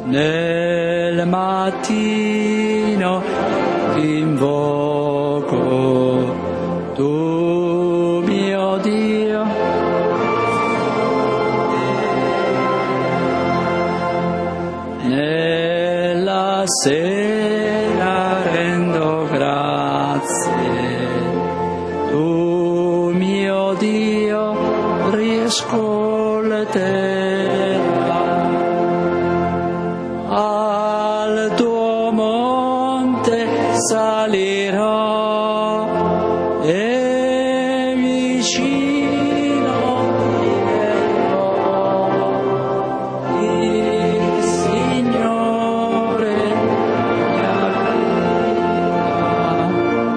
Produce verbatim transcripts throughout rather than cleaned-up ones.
nel mattino ti invoco, tu mio Dio. Nella sera rendo grazie, tu mio Dio riascolterai. Al tuo monte salirò e vicino ti vedrò. Il Signore mi aprirà.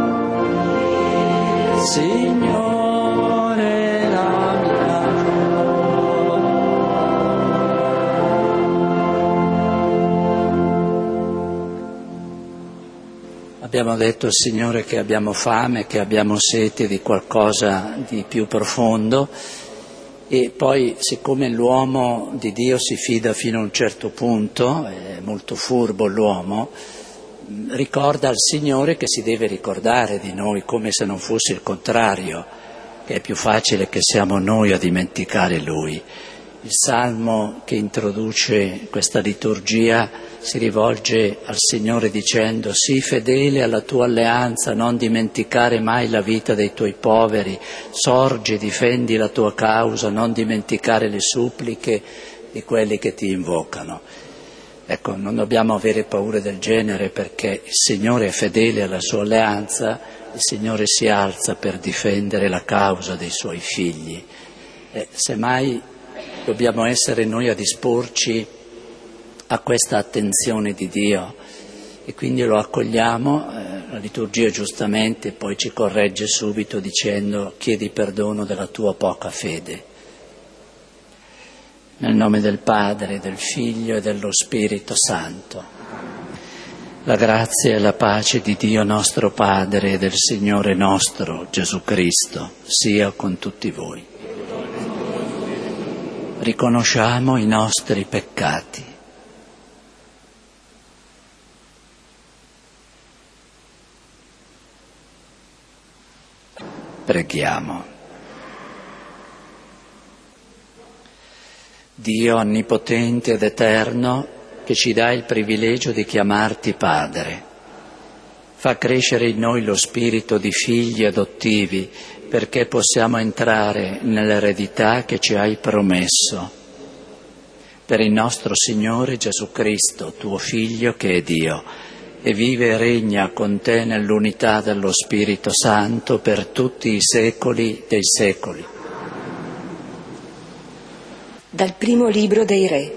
Il Signore la mia Abbiamo detto al Signore che abbiamo fame, che abbiamo sete di qualcosa di più profondo, e poi, siccome l'uomo di Dio si fida fino a un certo punto, è molto furbo l'uomo, ricorda al Signore che si deve ricordare di noi, come se non fosse il contrario, che è più facile che siamo noi a dimenticare Lui. Il Salmo che introduce questa liturgia si rivolge al Signore dicendo: sii fedele alla tua alleanza, non dimenticare mai la vita dei tuoi poveri, sorgi, difendi la tua causa, non dimenticare le suppliche di quelli che ti invocano. Ecco, non dobbiamo avere paure del genere, perché il Signore è fedele alla sua alleanza, il Signore si alza per difendere la causa dei suoi figli. E semmai dobbiamo essere noi a disporci a questa attenzione di Dio, e quindi lo accogliamo. Eh, la liturgia giustamente poi ci corregge subito dicendo: chiedi perdono della tua poca fede. Nel nome del Padre, del Figlio e dello Spirito Santo. La grazia e la pace di Dio nostro Padre e del Signore nostro Gesù Cristo sia con tutti voi. Riconosciamo i nostri peccati. Preghiamo. Dio onnipotente ed eterno, che ci dà il privilegio di chiamarti Padre, fa crescere in noi lo spirito di figli adottivi, perché possiamo entrare nell'eredità che ci hai promesso. Per il nostro Signore Gesù Cristo, tuo Figlio che è Dio, e vive e regna con te nell'unità dello Spirito Santo per tutti i secoli dei secoli. Dal primo libro dei Re.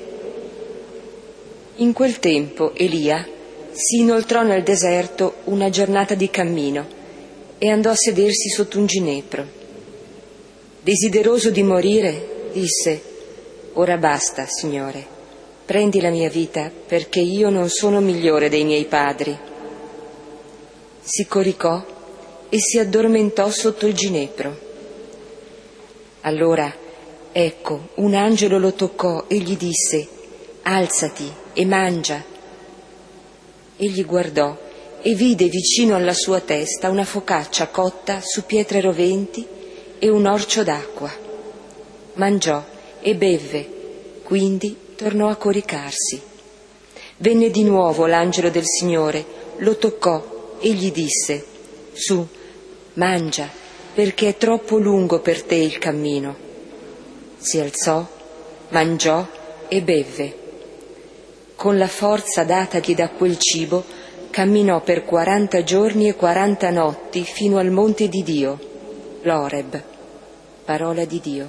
In quel tempo Elia si inoltrò nel deserto una giornata di cammino e andò a sedersi sotto un ginepro. Desideroso di morire, disse: «Ora basta, Signore, prendi la mia vita, perché io non sono migliore dei miei padri». Si coricò e si addormentò sotto il ginepro. Allora, ecco, un angelo lo toccò e gli disse: «Alzati e mangia». Egli guardò e vide vicino alla sua testa una focaccia cotta su pietre roventi e un orcio d'acqua. Mangiò e bevve, quindi tornò a coricarsi. Venne di nuovo l'angelo del Signore, lo toccò e gli disse: «Su, mangia, perché è troppo lungo per te il cammino». Si alzò, mangiò e bevve. Con la forza datagli da quel cibo, camminò per quaranta giorni e quaranta notti fino al monte di Dio, l'Oreb. Parola di Dio.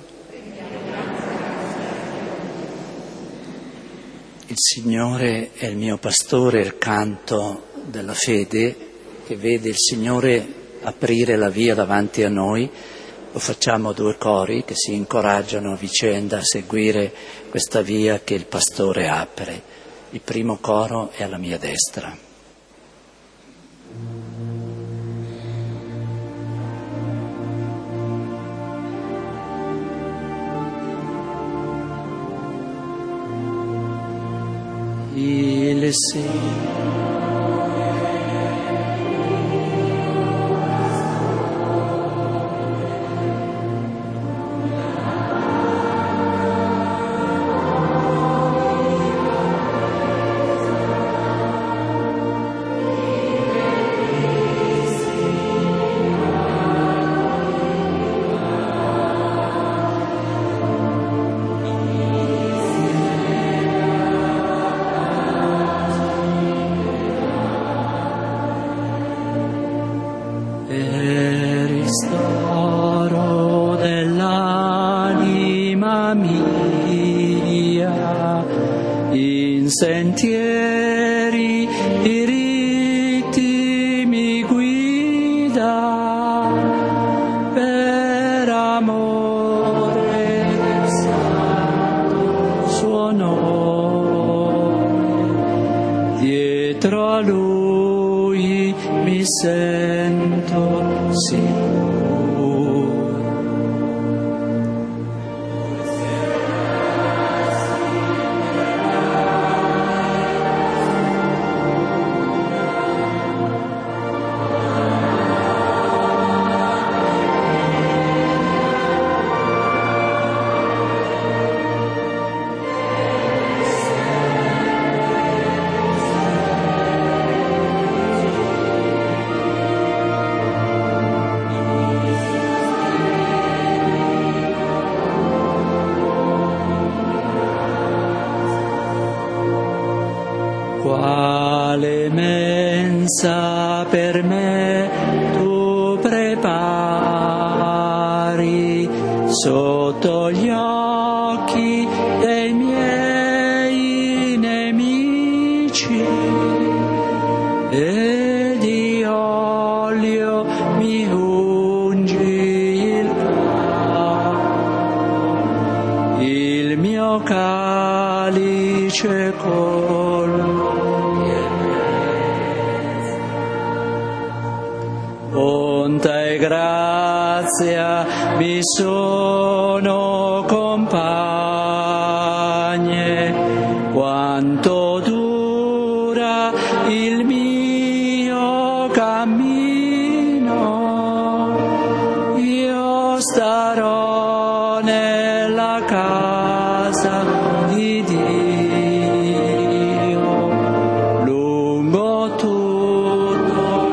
Il Signore è il mio pastore, il canto della fede, che vede il Signore aprire la via davanti a noi. Lo facciamo a due cori che si incoraggiano a vicenda a seguire questa via che il pastore apre. Il primo coro è alla mia destra. il sì. Ristoro dell'anima mia, in sentieri diritti mi guida, per amore del santo suo nome, dietro a lui mi sento sicuro. Quale mensa per me tu prepari sotto gli occhi dei miei nemici, e di olio mi ungi il capo, il mio calice col Onta e grazia mi sono compagne, quanto dura il mio cammino, io starò nella casa di Dio lungo tutto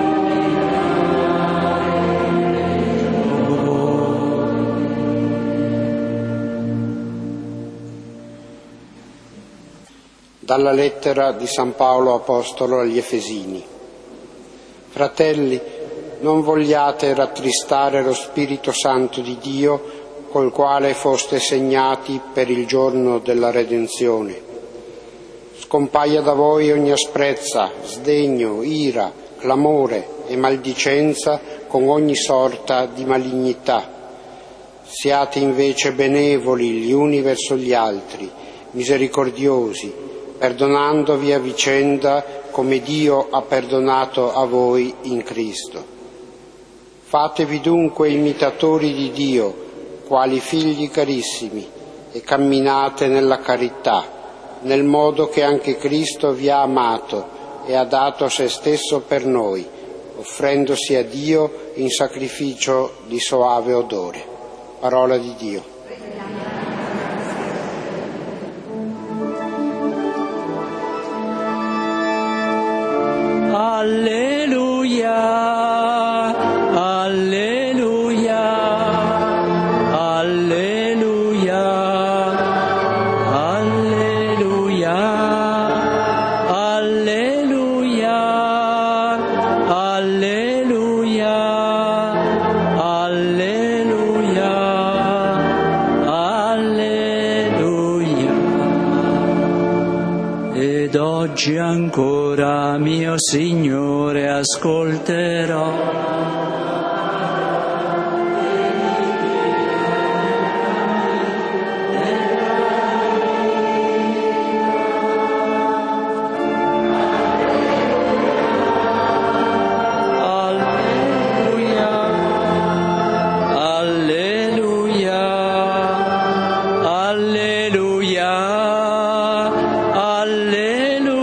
Dalla lettera di San Paolo Apostolo agli Efesini. Fratelli, non vogliate rattristare lo Spirito Santo di Dio, col quale foste segnati per il giorno della redenzione. Scompaia da voi ogni asprezza, sdegno, ira, clamore e maldicenza con ogni sorta di malignità. Siate invece benevoli gli uni verso gli altri, misericordiosi, perdonandovi a vicenda come Dio ha perdonato a voi in Cristo. Fatevi dunque imitatori di Dio, quali figli carissimi, e camminate nella carità, nel modo che anche Cristo vi ha amato e ha dato se stesso per noi, offrendosi a Dio in sacrificio di soave odore. Parola di Dio. Alleluia, alleluia, alleluia, alleluia, alleluia, alleluia, alleluia, alleluia. Ed oggi ancora, mio Signore, ascolterò. Alleluia, alleluia, alleluia.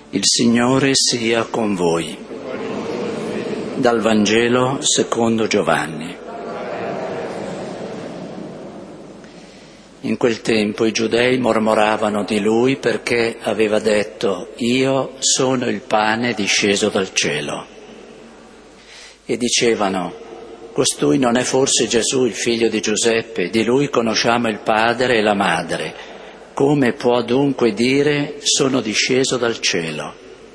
Il Signore sia con voi. Dal Vangelo secondo Giovanni. In quel tempo i giudei mormoravano di lui perché aveva detto: io sono il pane disceso dal cielo. E dicevano: costui non è forse Gesù, il figlio di Giuseppe? Di lui conosciamo il padre e la madre. Come può dunque dire: sono disceso dal cielo?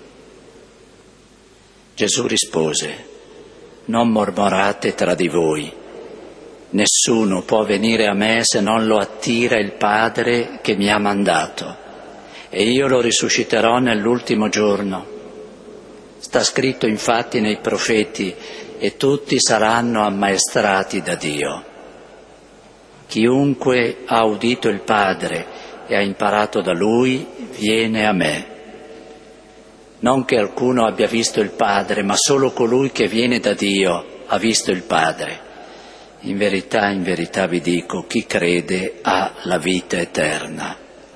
Gesù rispose: non mormorate tra di voi. Nessuno può venire a me se non lo attira il Padre che mi ha mandato, e io lo risusciterò nell'ultimo giorno. Sta scritto infatti nei profeti: e tutti saranno ammaestrati da Dio. Chiunque ha udito il Padre e ha imparato da Lui viene a me. Non che alcuno abbia visto il Padre, ma solo colui che viene da Dio ha visto il Padre. In verità, in verità vi dico, chi crede ha la vita eterna.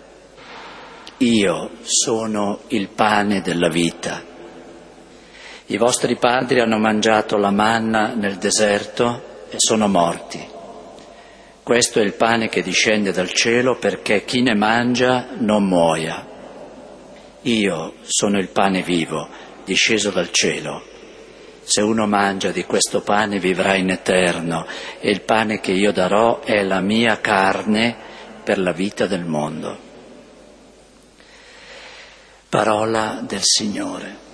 Io sono il pane della vita. I vostri padri hanno mangiato la manna nel deserto e sono morti. Questo è il pane che discende dal cielo perché chi ne mangia non muoia. Io sono il pane vivo, disceso dal cielo. Se uno mangia di questo pane vivrà in eterno, e il pane che io darò è la mia carne per la vita del mondo. Parola del Signore.